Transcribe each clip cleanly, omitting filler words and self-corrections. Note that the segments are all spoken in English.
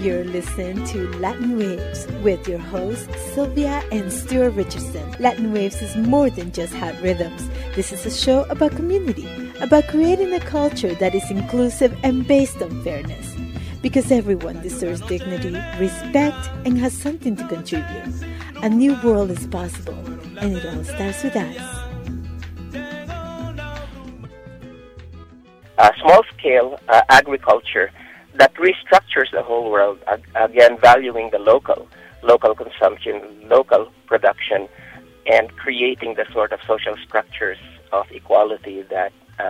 You're listening to Latin Waves with your hosts, Sylvia and Stuart Richardson. Latin Waves is more than just hot rhythms. This is a show about community, about creating a culture that is inclusive and based on fairness. Because everyone deserves dignity, respect, and has something to contribute. A new world is possible, and it all starts with us. Small-scale agriculture that restructures the whole world, again valuing the local consumption, local production, and creating the sort of social structures of equality that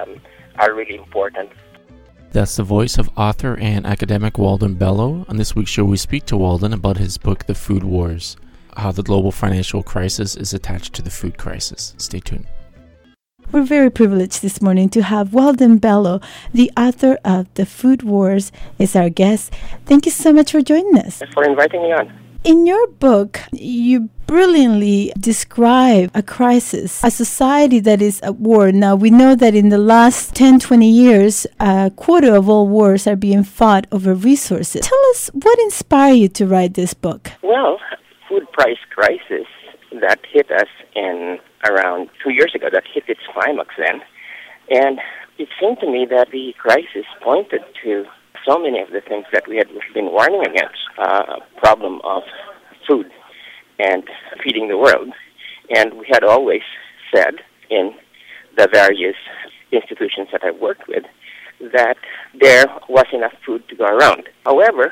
are really important. That's the voice of author and academic Walden Bello. On this week's show, we speak to Walden about his book, The Food Wars, how the global financial crisis is attached to the food crisis. Stay tuned. We're very privileged this morning to have Walden Bello, the author of The Food Wars, is our guest. Thank you so much for joining us. Thanks for inviting me on. In your book, you brilliantly describe a crisis, a society that is at war. Now, we know that in the last 10, 20 years, a quarter of all wars are being fought over resources. Tell us what inspired you to write this book. Well, food price crisis that hit us in around 2 years ago, that hit its climax then. And it seemed to me that the crisis pointed to so many of the things that we had been warning against, problem of food and feeding the world. And we had always said in the various institutions that I worked with that there was enough food to go around. However,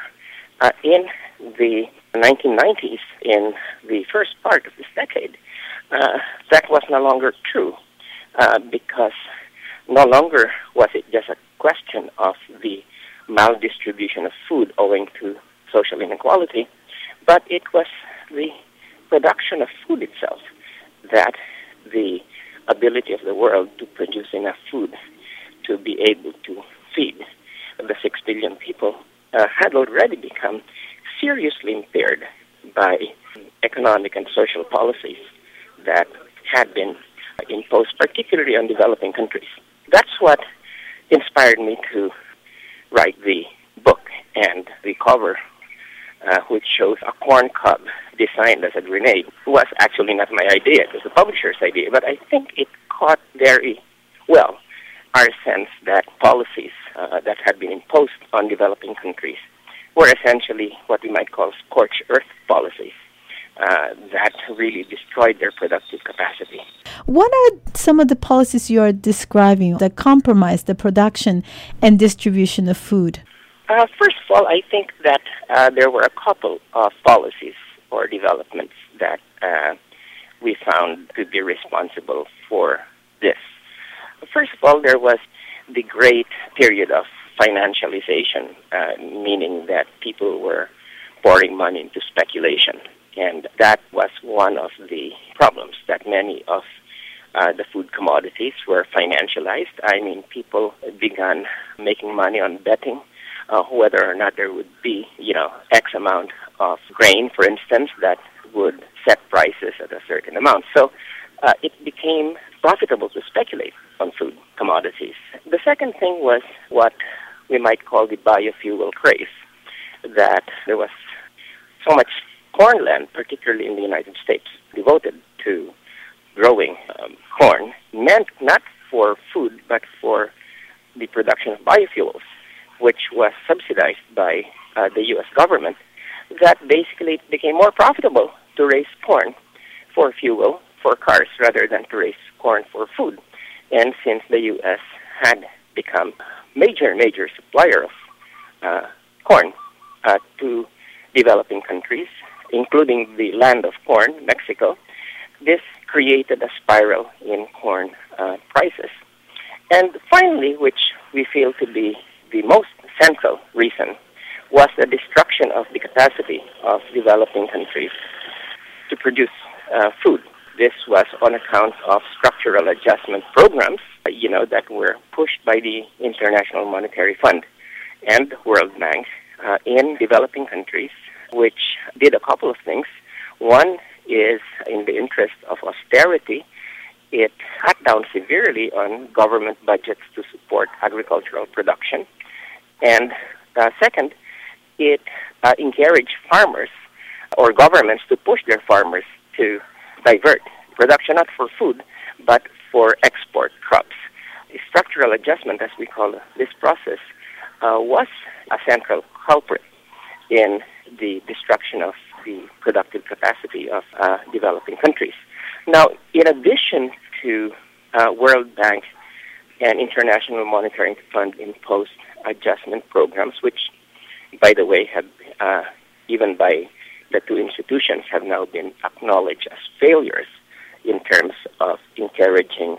in the 1990s, in the first part of this decade, that was no longer true because no longer was it just a question of the maldistribution of food owing to social inequality, but it was the production of food itself, that the ability of the world to produce enough food to be able to feed the 6 billion people had already become seriously impaired by economic and social policies that had been imposed, particularly on developing countries. That's what inspired me to write the book, and the cover, which shows a corn cob designed as a grenade, was actually not my idea. It was the publisher's idea, but I think it caught very well our sense that policies that had been imposed on developing countries were essentially what we might call scorched earth policies that really destroyed their productive capacity. What are some of the policies you are describing that compromise the production and distribution of food? First of all, I think that there were a couple of policies or developments that we found to be responsible for this. First of all, there was the great period of financialization, meaning that people were pouring money into speculation. And that was one of the problems, that many of the food commodities were financialized. I mean, people began making money on betting whether or not there would be, X amount of grain, for instance, that would set prices at a certain amount. So it became profitable to speculate on food commodities. The second thing was what we might call the biofuel craze, that there was so much corn land, particularly in the United States, devoted to growing corn, meant not for food, but for the production of biofuels, which was subsidized by the U.S. government, that basically it became more profitable to raise corn for fuel, for cars, rather than to raise corn for food. And since the U.S. had become major supplier of corn to developing countries, including the land of corn, Mexico, this created a spiral in corn prices. And finally, which we feel to be the most central reason, was the destruction of the capacity of developing countries to produce food. This was on account of structural adjustment programs, that were pushed by the International Monetary Fund and World Bank in developing countries, which did a couple of things. One is, in the interest of austerity, it cut down severely on government budgets to support agricultural production. And second, it encourage farmers or governments to push their farmers to divert production not for food but for export crops. Structural adjustment, as we call this process, was a central culprit in the destruction of the productive capacity of developing countries. Now, in addition to World Bank and International Monetary Fund imposed adjustment programs, which, by the way, have even by the two institutions have now been acknowledged as failures in terms of encouraging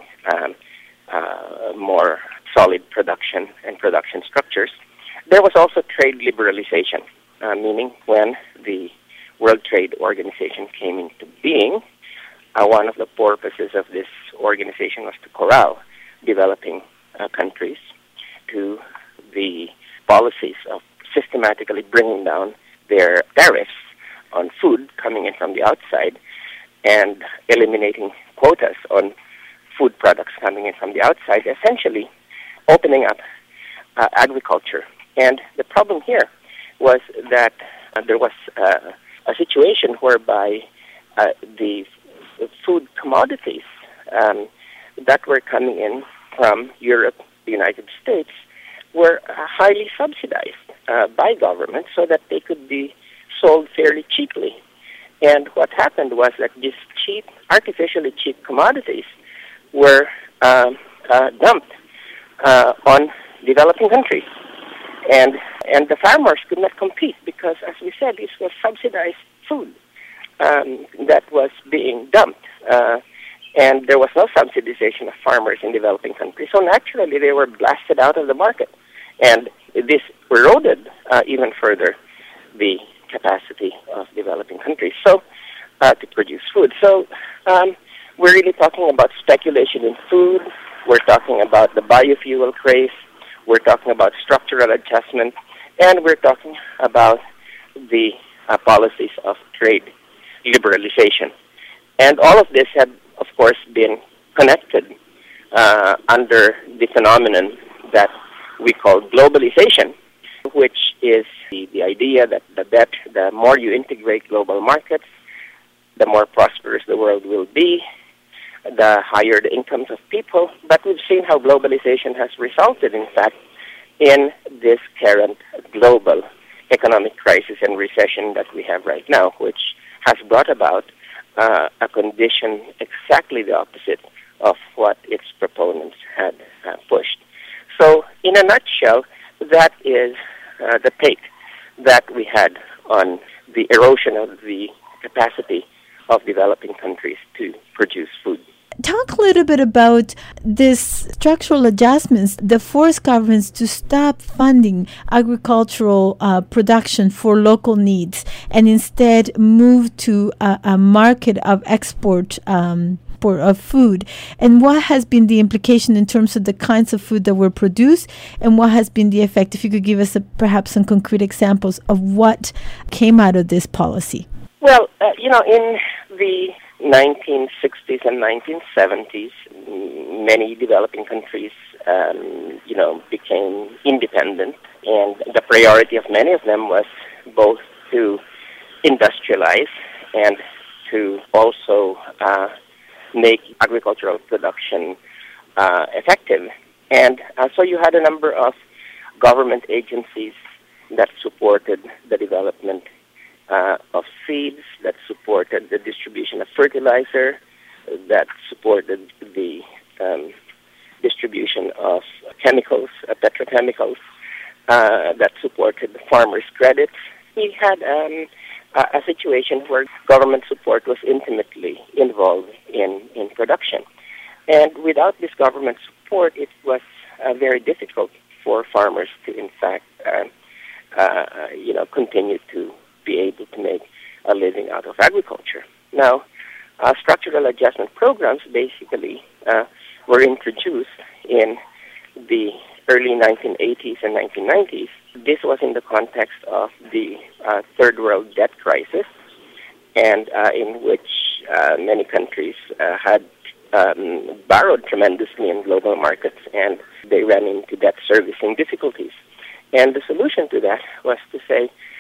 more solid production and production structures. There was also trade liberalization, meaning when the World Trade Organization came into being, one of the purposes of this organization was to corral developing countries to the policies of systematically bringing down their tariffs on food coming in from the outside and eliminating quotas on food products coming in from the outside, essentially opening up agriculture. And the problem here was that there was a situation whereby the food commodities that were coming in from Europe, the United States, were highly subsidized by government so that they could be sold fairly cheaply. And what happened was that these cheap, artificially cheap commodities were dumped on developing countries. And the farmers could not compete because, as we said, this was subsidized food that was being dumped. And there was no subsidization of farmers in developing countries. So naturally, they were blasted out of the market. And this eroded even further the capacity of developing countries to produce food. So we're really talking about speculation in food. We're talking about the biofuel craze. We're talking about structural adjustment. And we're talking about the policies of trade liberalization. And all of this had, of course, been connected under the phenomenon that we call globalization, which is the idea that the more you integrate global markets, the more prosperous the world will be, the higher the incomes of people. But we've seen how globalization has resulted, in fact, in this current global economic crisis and recession that we have right now, which has brought about a condition exactly the opposite of what its proponents had pushed. So, in a nutshell, that is the take that we had on the erosion of the capacity of developing countries to produce food. Talk a little bit about this structural adjustments that force governments to stop funding agricultural production for local needs and instead move to a market of export of food. And what has been the implication in terms of the kinds of food that were produced, and what has been the effect? If you could give us perhaps some concrete examples of what came out of this policy. Well, in the 1960s and 1970s, many developing countries, became independent, and the priority of many of them was both to industrialize and to also make agricultural production effective. And so you had a number of government agencies that supported the development of seeds, that supported the distribution of fertilizer, that supported the distribution of chemicals, petrochemicals, that supported the farmers' credits. We had a situation where government support was intimately involved in production. And without this government support, it was very difficult for farmers to, in fact, continue to be able to make a living out of agriculture. Now, structural adjustment programs basically were introduced in the early 1980s and 1990s. This was in the context of the third world debt crisis, and in which many countries had borrowed tremendously in global markets, and they ran into debt servicing difficulties. And the solution to that was to say,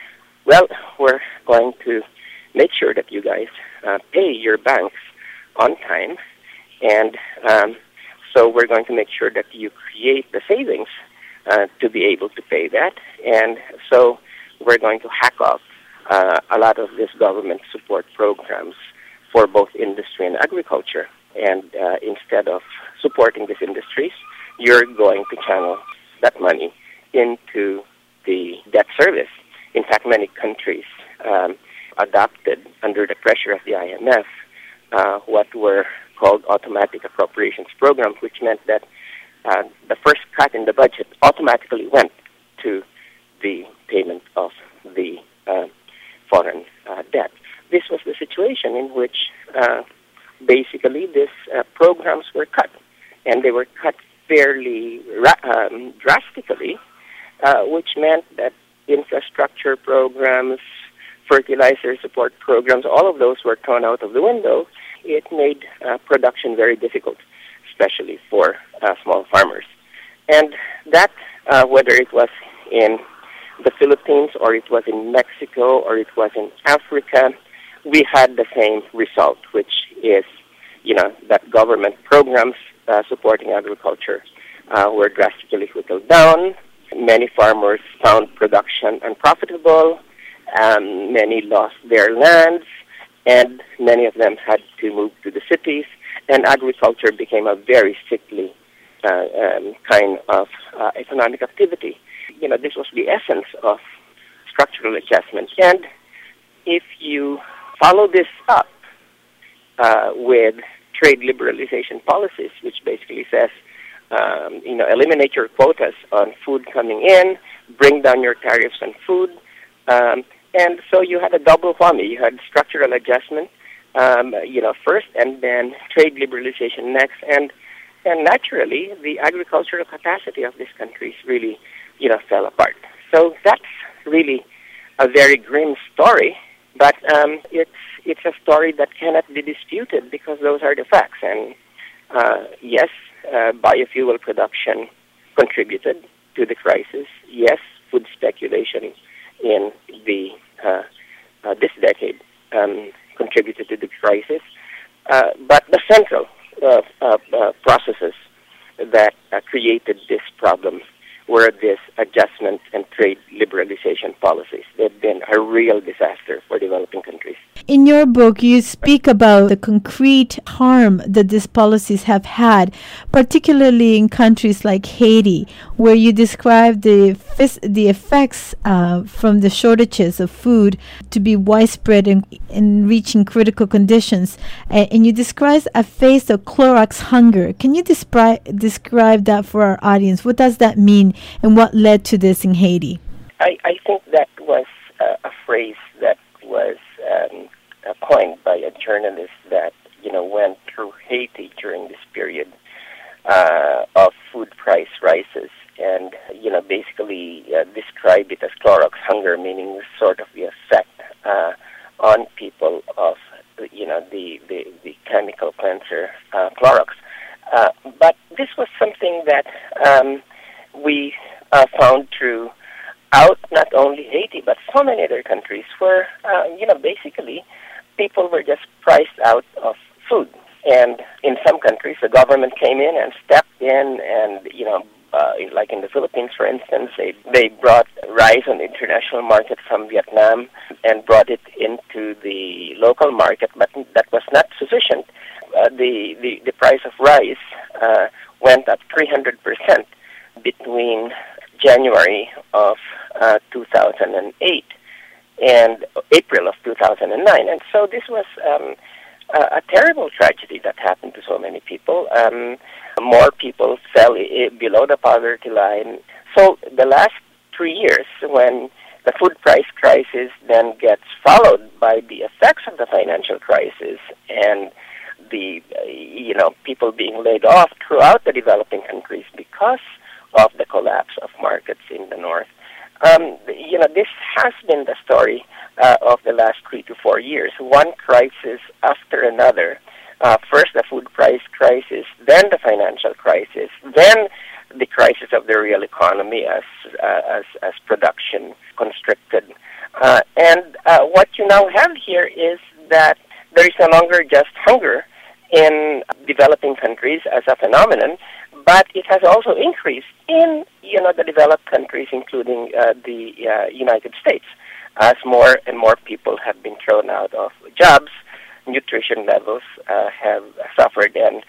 well, we're going to make sure that you guys pay your banks on time, and so we're going to make sure that you create the savings to be able to pay that, and so we're going to hack off a lot of this government support programs for both industry and agriculture, and instead of supporting these industries, you're going to channel that money into the debt service. In fact, many countries adopted, under the pressure of the IMF, what were called automatic appropriations programs, which meant that the first cut in the budget automatically went to the payment of the foreign debt. This was the situation in which basically these programs were cut, and they were cut fairly drastically, which meant that infrastructure programs, fertilizer support programs, all of those were thrown out of the window. It made production very difficult, especially for small farmers. And that, whether it was in the Philippines or it was in Mexico or it was in Africa, we had the same result, which is, that government programs supporting agriculture were drastically whittled down. Many farmers found production unprofitable. Many lost their lands, and many of them had to move to the cities, and agriculture became a very sickly kind of economic activity. This was the essence of structural adjustment. And if you follow this up with trade liberalization policies, which basically says, eliminate your quotas on food coming in, bring down your tariffs on food, and so you had a double whammy. You had structural adjustment, first, and then trade liberalization next, and naturally, the agricultural capacity of these countries really, fell apart. So that's really a very grim story, but it's a story that cannot be disputed because those are the facts. And yes, biofuel production contributed to the crisis. Yes, food speculation in this decade contributed to the crisis. But the central processes that created this problem were this adjustment and trade liberalization policies. They've been a real disaster for developing countries. In your book, you speak about the concrete harm that these policies have had, particularly in countries like Haiti, where you describe the effects from the shortages of food to be widespread and reaching critical conditions. And you describe a phase of Clorox hunger. Can you describe that for our audience? What does that mean, and what led to this in Haiti? I think that was a phrase that was coined by a journalist that went through Haiti during this period of food price rises, and basically described it as Clorox hunger, meaning sort of the effect on people of the chemical cleanser Clorox. But this was something that we found throughout not only Haiti but so many other countries where basically people were just priced out of food. And in some countries, the government came in and stepped in and, like in the Philippines, for instance, they brought rice on the international market from Vietnam and brought it into the local market, but that was not sufficient. The price of rice went up 300% between January of 2008 and April of 2009. And so this was a terrible tragedy that happened to so many people. More people fell below the poverty line. So the last 3 years, when the food price crisis then gets followed by the effects of the financial crisis and the people being laid off throughout the developing countries because of the collapse of markets in the north. This has been the story of the last 3 to 4 years. One crisis after another. First the food price crisis, then the financial crisis, then the crisis of the real economy as production constricted, And what you now have here is that there is no longer just hunger in developing countries as a phenomenon, but it has also increased in the developed countries, including the United States, as more and more people have been thrown out of jobs. Nutrition levels have suffered, and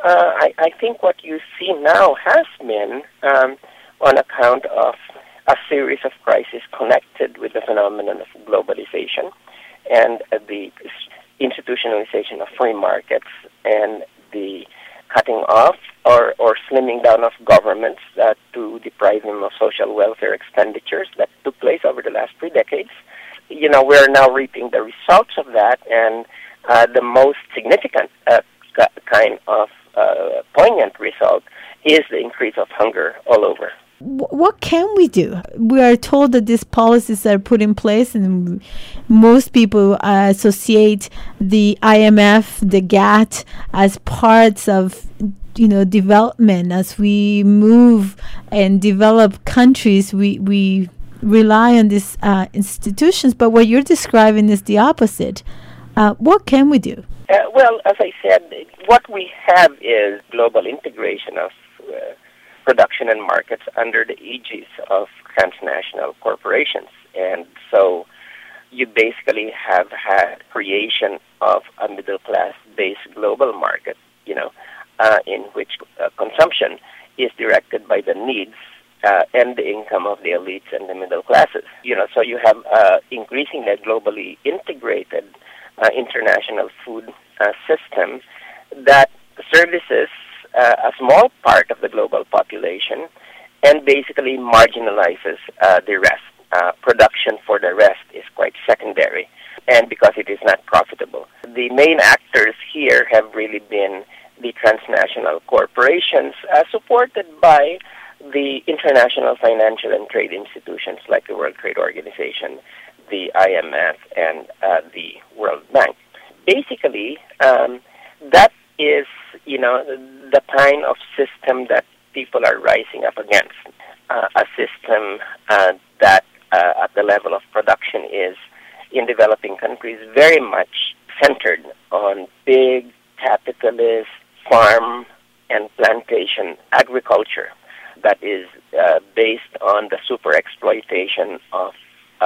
I think what you see now has been on account of a series of crises connected with the phenomenon of globalization and the institutionalization of free markets and the cutting off or slimming down of governments to deprive them of social welfare expenditures that took place over the last 3 decades. We're now reaping the results of that, and the most significant kind of poignant result is the increase of hunger all over. What can we do? We are told that these policies are put in place, and most people associate the IMF, the GATT, as parts of development. As we move and develop countries, we rely on these institutions. But what you're describing is the opposite. What can we do? Well, as I said, what we have is global integration of production and markets under the aegis of transnational corporations. And so you basically have had creation of a middle-class-based global market, in which consumption is directed by the needs and the income of the elites and the middle classes. So you have increasingly a globally integrated international food system that services a small part of the global population and basically marginalizes the rest. Production for the rest is quite secondary, and because it is not profitable. The main actors here have really been the transnational corporations supported by the international financial and trade institutions like the World Trade Organization, the IMF, and the World Bank. Basically, that is, the kind of system that people are rising up against. A system that at the level of production is, in developing countries, very much centered on big capitalist farm and plantation agriculture that is based on the super exploitation of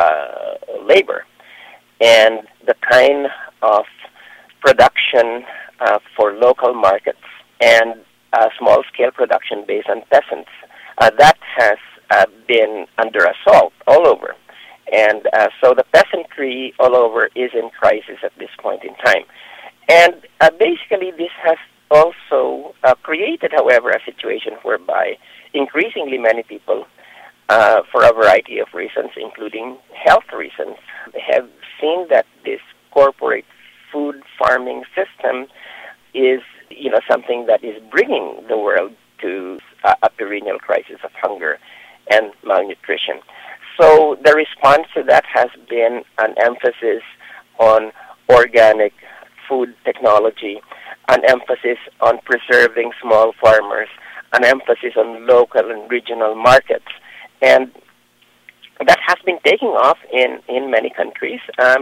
labor, and the kind of production for local markets and small-scale production based on peasants that has been under assault all over. And so the peasantry all over is in crisis at this point in time. And basically this has also created, however, a situation whereby increasingly many people, for a variety of reasons, including health reasons, have seen that this corporate food farming system is, something that is bringing the world to a perennial crisis of hunger and malnutrition. So the response to that has been an emphasis on organic food technology, an emphasis on preserving small farmers, an emphasis on local and regional markets. And that has been taking off in many countries,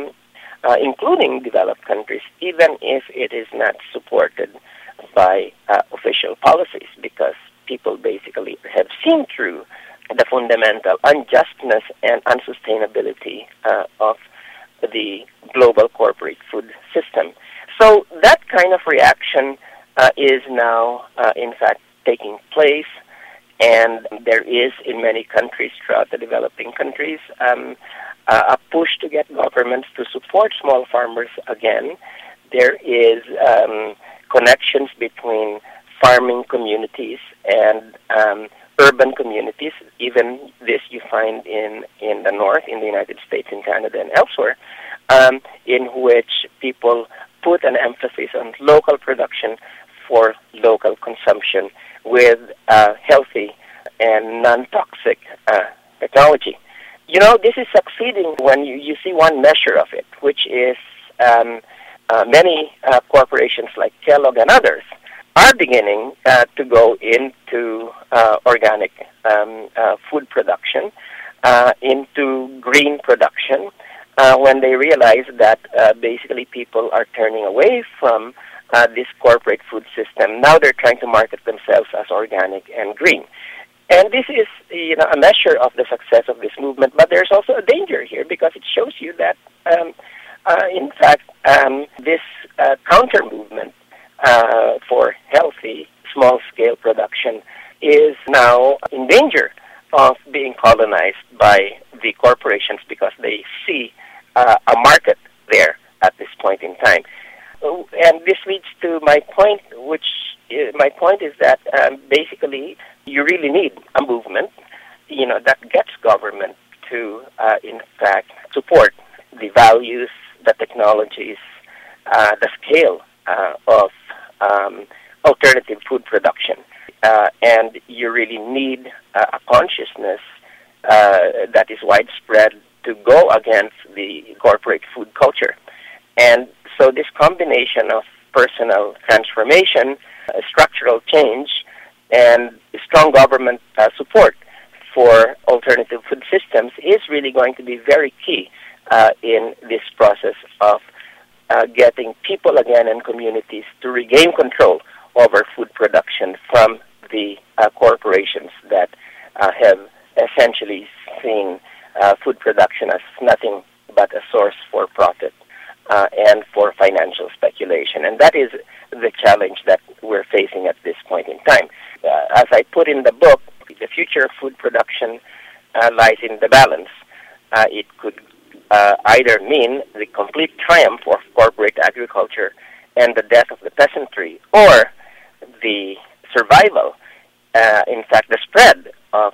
including developed countries, even if it is not supported by official policies, because people basically have seen through the fundamental unjustness and unsustainability of the global corporate food system. So that kind of reaction is now, in fact, taking place, and there is in many countries throughout the developing countries a push to get governments to support small farmers again. There is connections between farming communities and urban communities. Even this you find in the north, in the United States, in Canada, and elsewhere, in which people put an emphasis on local production for local consumption with healthy and non-toxic technology. This is succeeding when you see one measure of it, which is many corporations like Kellogg and others are beginning to go into organic food production, into green production, when they realized that basically people are turning away from this corporate food system. Now they're trying to market themselves as organic and green. And this is, a measure of the success of this movement. But there's also a danger here because it shows you that, in fact, this counter movement for healthy small-scale production is now in danger of being colonized by the corporations because they see a market there at this point in time. And this leads to my point, my point is that basically you really need a movement, that gets government to, in fact, support the values, the technologies, the scale of alternative food production. And you really need a consciousness that is widespread to go against the corporate food culture. And so this combination of personal transformation, structural change, and strong government support for alternative food systems is really going to be very key in this process of getting people again and communities to regain control over food production from the corporations that have essentially seen food production as nothing but a source for profit and for financial speculation. And that is the challenge that we're facing at this point in time. As I put in the book, the future of food production lies in the balance. It could either mean the complete triumph of corporate agriculture and the death of the peasantry, or the survival, in fact, the spread of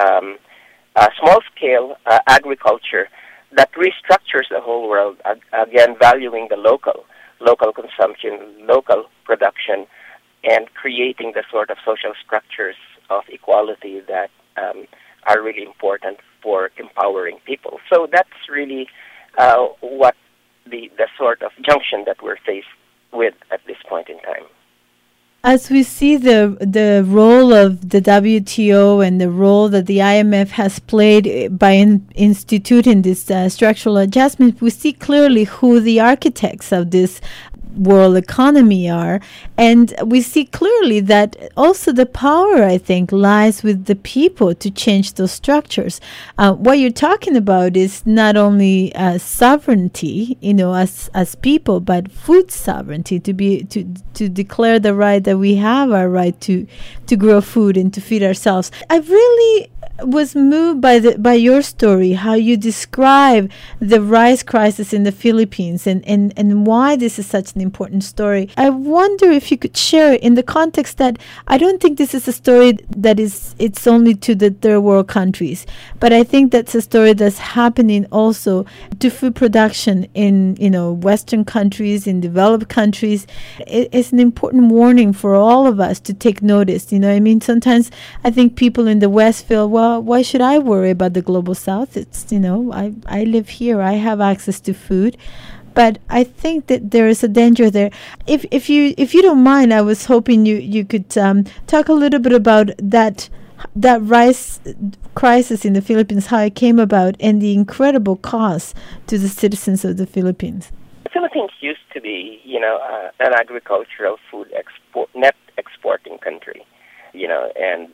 small-scale agriculture that restructures the whole world, again, valuing the local consumption, local production, and creating the sort of social structures of equality that are really important for empowering people. So that's really what the sort of junction that we're faced with at this point in time. As we see the role of the WTO and the role that the IMF has played by instituting this structural adjustment, we see clearly who the architects of this world economy are. And we see clearly that also the power, I think, lies with the people to change those structures. What you're talking about is not only sovereignty, as people, but food sovereignty, to declare the right that we have our right to grow food and to feed ourselves. I really was moved by your story, how you describe the rice crisis in the Philippines and why this is such an important story. I wonder if you could share in the context that I don't think this is a story that it's only to the third world countries, but I think that's a story that's happening also to food production in Western countries, in developed countries. It's an important warning for all of us to take notice. Sometimes I think people in the West feel, well, why should I worry about the global South? It's, I live here. I have access to food. But I think that there is a danger there. If you don't mind, I was hoping you could talk a little bit about that rice crisis in the Philippines, how it came about, and the incredible cost to the citizens of the Philippines. The Philippines used to be, an agricultural food net exporting country, and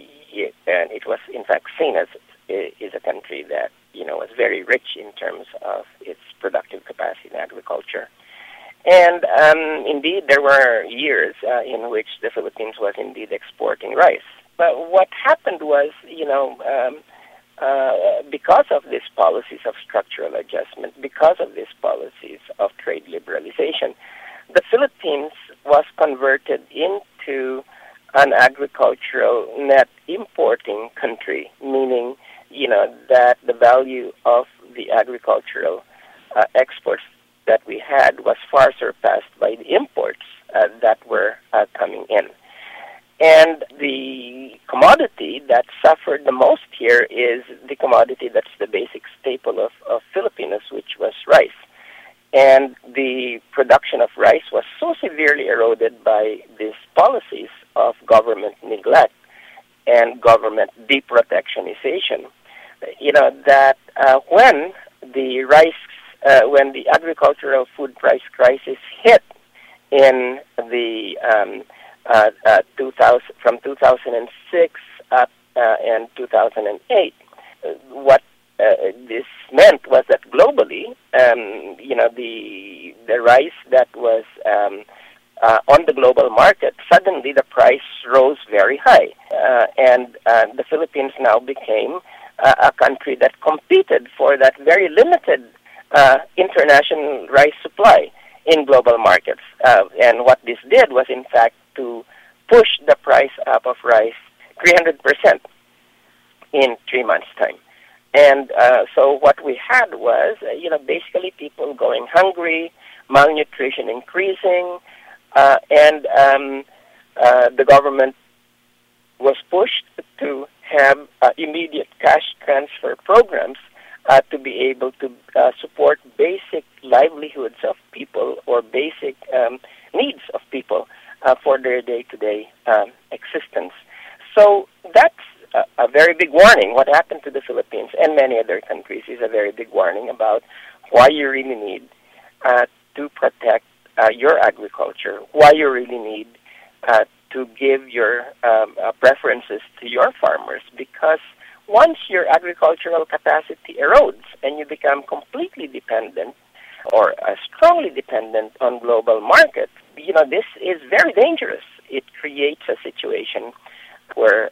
it was in fact seen as is a country that was very rich in terms of its productive capacity in agriculture. And indeed, there were years in which the Philippines was indeed exporting rice. But what happened was, because of these policies of structural adjustment, because of these policies of trade liberalization, the Philippines was converted into an agricultural net importing country, meaning, that the value of the agricultural exports that we had was far surpassed by the imports that were coming in. And the commodity that suffered the most here is the commodity that's the basic staple of Filipinos, which was rice. And the production of rice was so severely eroded by these policies of government neglect and government deprotectionization, that when the rice when the agricultural food price crisis hit in the from 2006 up and 2008, what this meant was that globally, the rice that was on the global market, suddenly the price rose very high, and the Philippines now became a country that competed for that very limited international rice supply in global markets. And what this did was, in fact, to push the price up of rice 300% in 3 months' time. And so what we had was, basically people going hungry, malnutrition increasing, and the government was pushed to have immediate cash transfer programs to be able to support basic livelihoods of people or basic needs of people for their day-to-day existence. So that's a very big warning. What happened to the Philippines and many other countries is a very big warning about why you really need to protect your agriculture, why you really need to give your preferences to your farmers, because once your agricultural capacity erodes and you become completely dependent or strongly dependent on global markets, this is very dangerous. It creates a situation where,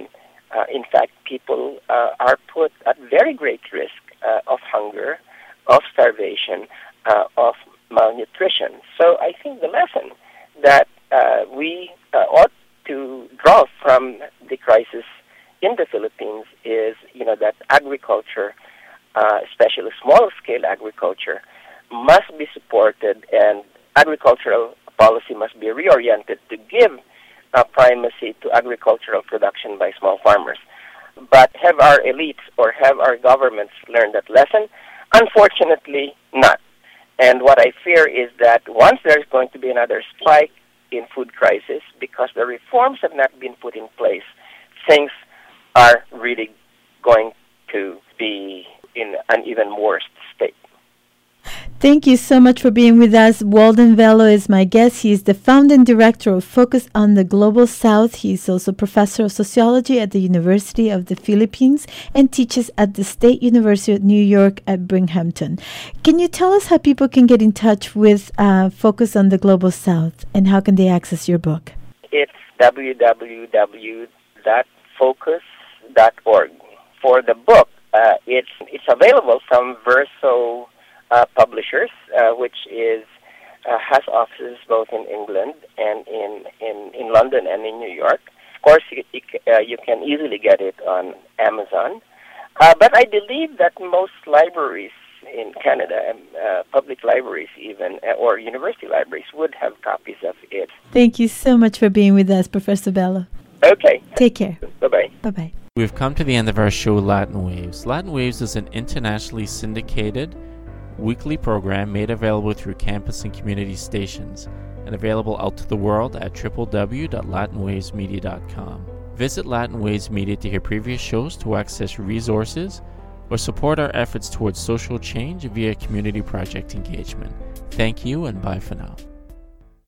in fact, people are put at very great risk of hunger, of starvation, of malnutrition. So I think the lesson that we ought to draw from the crisis in the Philippines is, that agriculture, especially small-scale agriculture, must be supported, and agricultural policy must be reoriented to give primacy to agricultural production by small farmers. But have our elites or have our governments learned that lesson? Unfortunately, not. And what I fear is that once there's going to be another spike in food crisis, because the reforms have not been put in place, things are really going to be in an even worse state. Thank you so much for being with us. Walden Bello is my guest. He is the founding director of Focus on the Global South. He is also professor of sociology at the University of the Philippines and teaches at the State University of New York at Binghamton. Can you tell us how people can get in touch with Focus on the Global South, and how can they access your book? It's www.focus.org. For the book, it's available from Verso Publishers, which has offices both in England and in London and in New York. Of course, you can easily get it on Amazon. But I believe that most libraries in Canada, public libraries even, or university libraries, would have copies of it. Thank you so much for being with us, Professor Bello. Okay. Take care. Bye-bye. Bye-bye. We've come to the end of our show, Latin Waves. Latin Waves is an internationally syndicated weekly program made available through campus and community stations and available out to the world at www.latinwavesmedia.com. Visit Latin Waves Media to hear previous shows, to access resources, or support our efforts towards social change via community project engagement. Thank you, and bye for now.